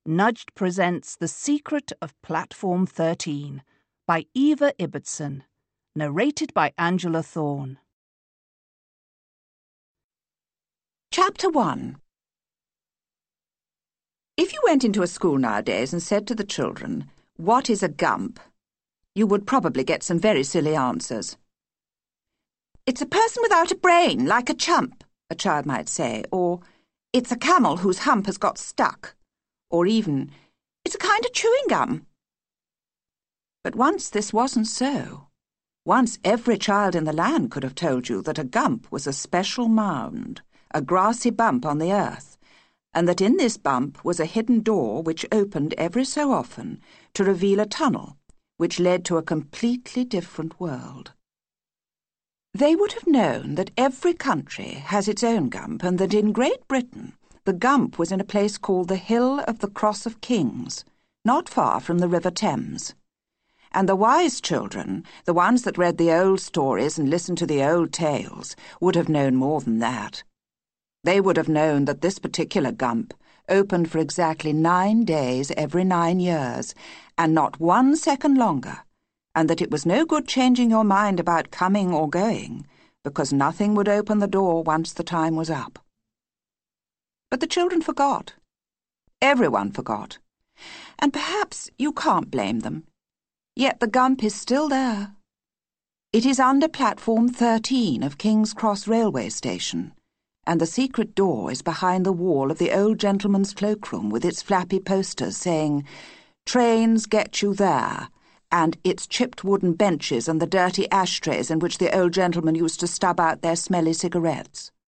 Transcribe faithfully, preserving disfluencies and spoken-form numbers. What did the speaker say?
Nudged presents The Secret of Platform thirteen by Eva Ibbotson, narrated by Angela Thorne. Chapter one. If you went into a school nowadays and said to the children, "What is a gump?" you would probably get some very silly answers. "It's a person without a brain, like a chump," a child might say, or "It's a camel whose hump has got stuck," or even, "It's a kind of chewing gum." But once this wasn't so. Once every child in the land could have told you that a gump was a special mound, a grassy bump on the earth, and that in this bump was a hidden door which opened every so often to reveal a tunnel which led to a completely different world. They would have known that every country has its own gump, and that in Great Britain the gump was in a place called the Hill of the Cross of Kings, not far from the River Thames. And the wise children, the ones that read the old stories and listened to the old tales, would have known more than that. They would have known that this particular gump opened for exactly nine days every nine years, and not one second longer, and that it was no good changing your mind about coming or going, because nothing would open the door once the time was up. But the children forgot. Everyone forgot. And perhaps you can't blame them. Yet the gump is still there. It is under platform thirteen of King's Cross Railway Station, and the secret door is behind the wall of the old gentleman's cloakroom with its flappy posters saying, "Trains get you there," and its chipped wooden benches and the dirty ashtrays in which the old gentlemen used to stub out their smelly cigarettes.